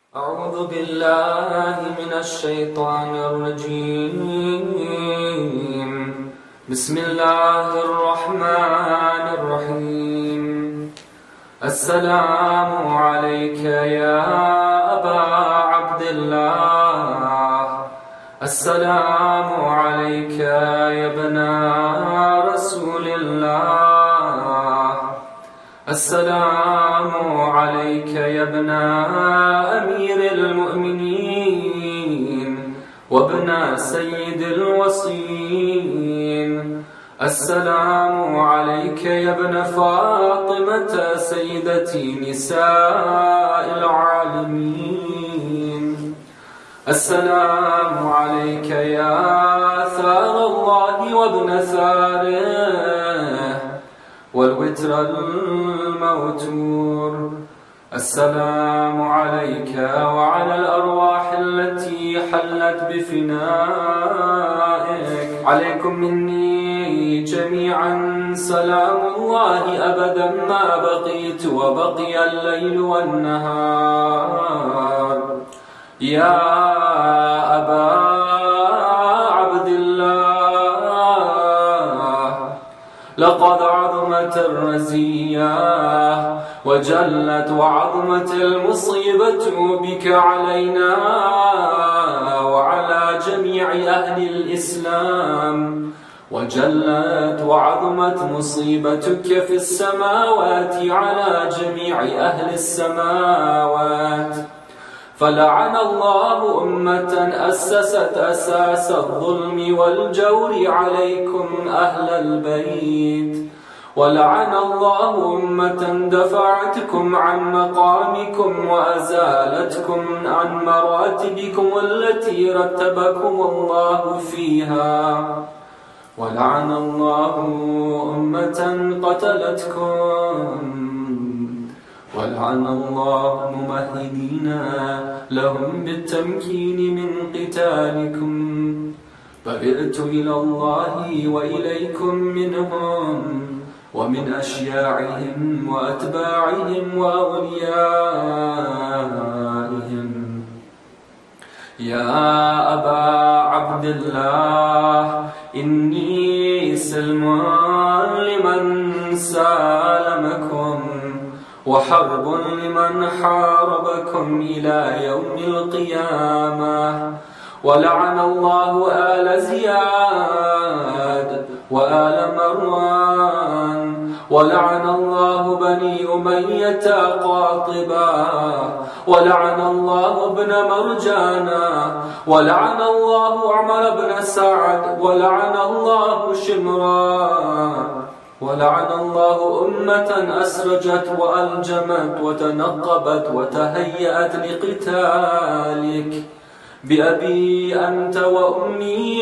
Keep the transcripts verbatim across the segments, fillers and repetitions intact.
أعوذ بالله من الشيطان الرجيم. بسم الله الرحمن الرحيم. السلام عليك يا أبا عبد الله. السلام عليك يا ابن رسول الله. السلام عليك يا ابن أمير المؤمنين وابن سيد الوصيين. السلام عليك يا ابن فاطمة سيدتي نساء العالمين. السلام عليك يا ثار الله وابن ثاره والوتر الموتور. السلام عليك وعلى الأرواح التي حلت بفنائك. عليكم مني جميعا سلام الله أبدا ما بقيت وبقي الليل والنهار. يا أبا عبد الله، لقد عظمت الرزية وجلت وعظمت المصيبة بك علينا وعلى جميع أهل الإسلام، وجلت وعظمت مصيبتك في السماوات على جميع أهل السماوات. فلعن الله أمة أسست أساس الظلم والجور عليكم أهل البيت، ولعن الله أمة دفعتكم عن مقامكم وأزالتكم عن مراتبكم التي رتبكم الله فيها، ولعن الله أمة قتلتكم، ولعن الله ممهدين لهم بالتمكين من قتالكم. برئت إلى الله وإليكم منهم ومن أشياعهم وأتباعهم وأوليائهم. يا أبا عبد الله، إني سلم لمن سالمكم وحرب لمن حاربكم إلى يوم القيامة. ولعن الله آل زياد وآل مروان، ولعن الله بني أمية قاطبا، ولعن الله ابن مرجانا، ولعن الله عمر بن سعد، ولعن الله شمران، ولعن الله أمة أسرجت وألجمت وتنقبت وتهيأت لقتالك. بأبي أنت وأمي،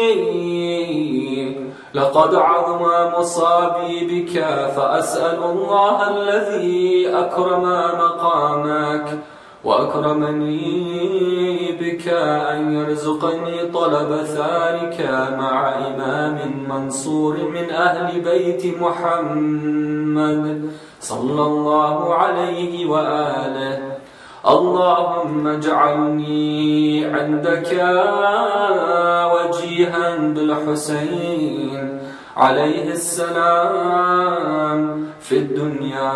لقد عظم مصابي بك، فأسأل الله الذي أكرم مقامك وأكرمني بك أن يرزقني طلب ثارك مع إمام منصور من أهل بيت محمد صلى الله عليه وآله. اللهم اجعلني عندك وجيها بالحسين عليه السلام في الدنيا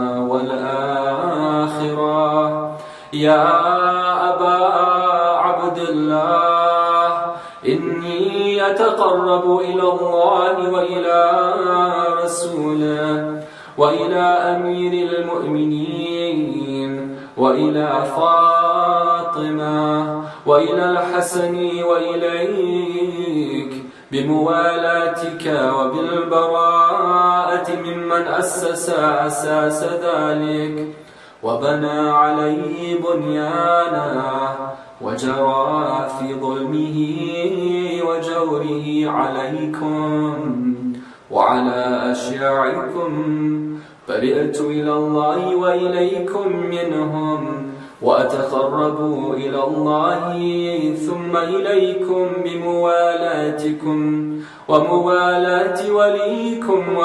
والآخرة. يا أبا عبد الله، إني أتقرب إلى الله وإلى رسوله وإلى أمير المؤمنين وإلى فاطمة وإلى الحسن وإليك بموالاتك وبالبراءة ممن أسس أساس ذلك وبنى عليه بنيانا وجرى في ظلمه وجوره عليكم وعلى أشياعكم. برئت إلى الله وإليكم منهم وأتقرب إلى الله ثم إليكم بموالاتكم وموالاة وليكم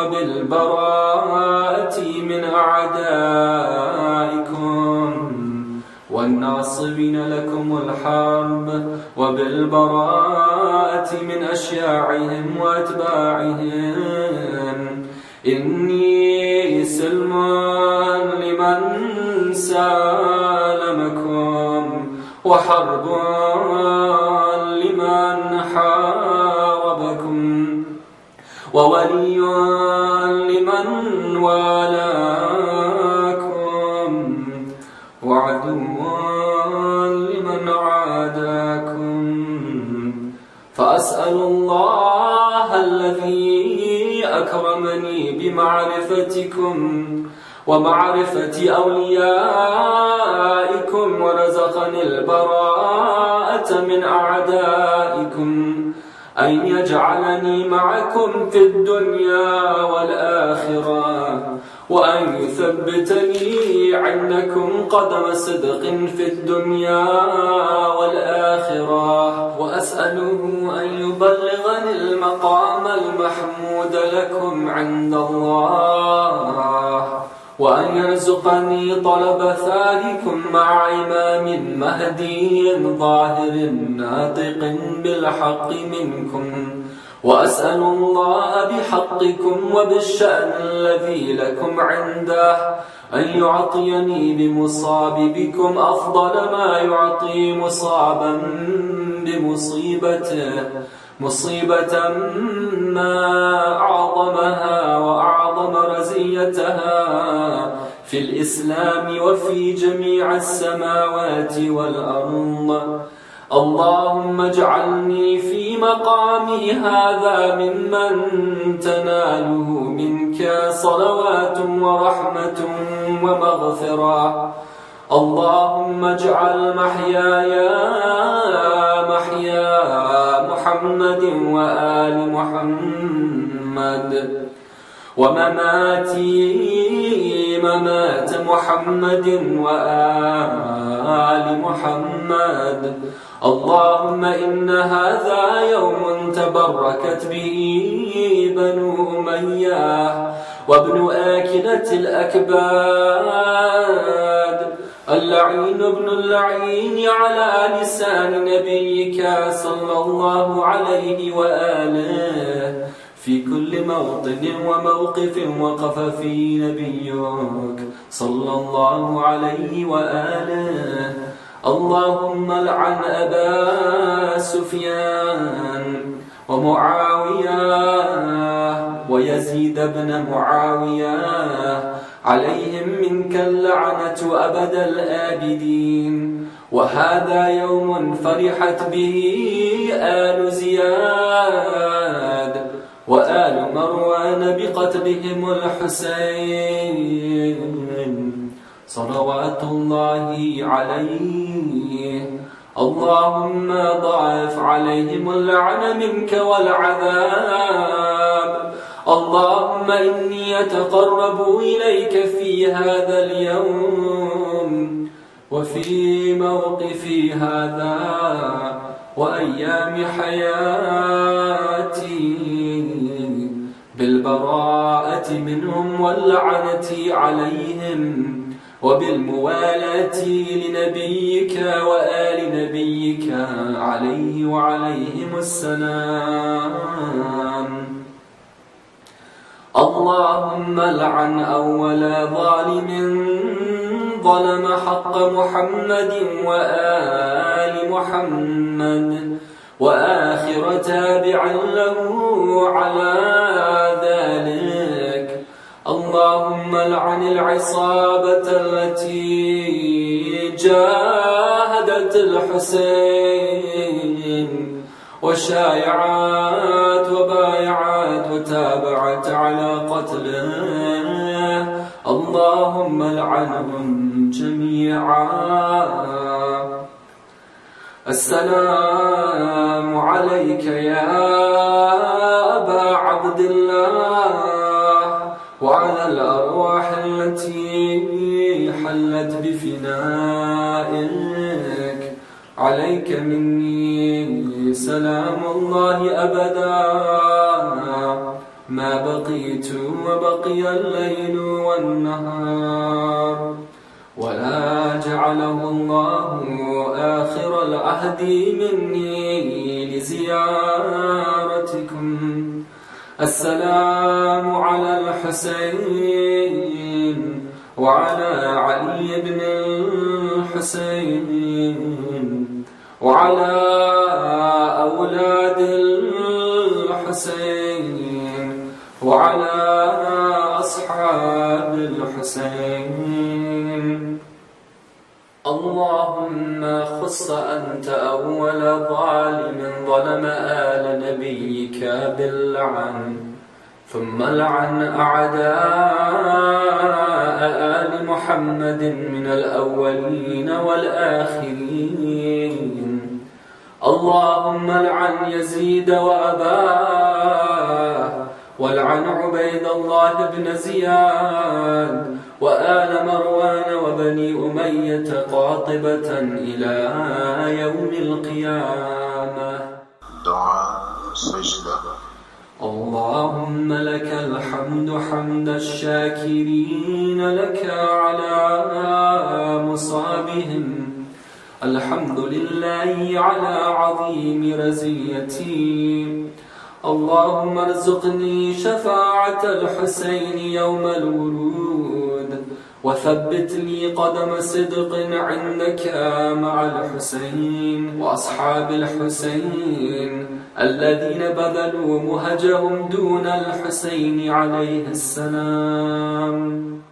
وبالبراءة من أعدائكم والناصبين لكم الحرب وبالبراءة من أشياعهم وأتباعهم. إني سلم لمن سالمكم وحرب لمن حاربكم وولي لمن والاكم وعدو لمن عاداكم. فأسأل الله الذي أكرمني بمعرفتكم ومعرفة أوليائكم ورزقني البراءة من أعدائكم أن يجعلني معكم في الدنيا والآخرة، وأن يثبتني عندكم قدم صدق في الدنيا والآخرة. وأسأله أن يبلغني المقام المحمود لكم عند الله، وأن يرزقني طلب ثالكم مع إمام مهدي ظاهر ناطق بالحق منكم. وأسأل الله بحقكم وبالشأن الذي لكم عنده أن يعطيني بمصاب بكم أفضل ما يعطي مصابا بمصيبته، مصيبة ما أعظمها وأعظم رزيتها في الإسلام وفي جميع السماوات والأرض. اللهم اجعلني في مقامي هذا ممن تناله منك صلوات ورحمة ومغفرة. اللهم اجعل محياي محيا محمد وآل محمد، ومماتي ممات محمد وآل محمد. اللهم إن هذا يوم تبركت به بنو أمية وابن آكلة الأكباد، اللعين ابن اللعين على لسان نبيك صلى الله عليه وآله في كل موطن وموقف وقف فيه نبيك صلى الله عليه وآله. اللهم لعن أبا سفيان ومعاوية ويزيد بن معاوية، عليهم منك اللعنة أبد الآبدين. وهذا يوم فرحت به آل زياد وآل مروان بقتلهم الحسين صلوات الله عليه. اللهم ضاعف عليهم اللعن منك والعذاب. اللهم إني أتقرب إليك في هذا اليوم وفي موقفي هذا وأيام حياتي بالبراءة منهم واللعنة عليهم وبالموالاة لنبيك وآل نبيك عليه وعليهم السلام. اللهم لعن أول ظالم ظلم حق محمد وآل محمد، وآخر تابع له على ذلك. اللهم لعن العصابة التي جاهدت الحسين وشايعات وبايعات وتابعت على قتله. اللهم لعنهم جميعا. السلام عليك يا أبا عبد الله وعلى الأرواح التي حلت بفنائك. عليك مني سلام الله أبدا ما بقيت وبقي الليل والنهار. ولا جعله الله آخر العهد مني لزيارتكم. السلام على الحسين وعلى علي بن الحسين وعلى أولاد الحسين وعلى أصحاب الحسين. اللهم خص أنت أول ظالم ظلم آل نبيك باللعن، ثم لعن أعداء آل محمد من الأولين والآخرين. اللهم لعن يزيد وأباه، والعن عبيد الله بن زياد وآل مروان وبني أمية قاطبة إلى يوم القيامة. دعاء سجدة. اللهم لك الحمد حمد الشاكرين لك على مصابهم. الحمد لله على عظيم رزيتي. اللهم ارزقني شفاعة الحسين يوم الورود، وثبت لي قدم صدق عندك مع الحسين وأصحاب الحسين الذين بذلوا مهجهم دون الحسين عليه السلام.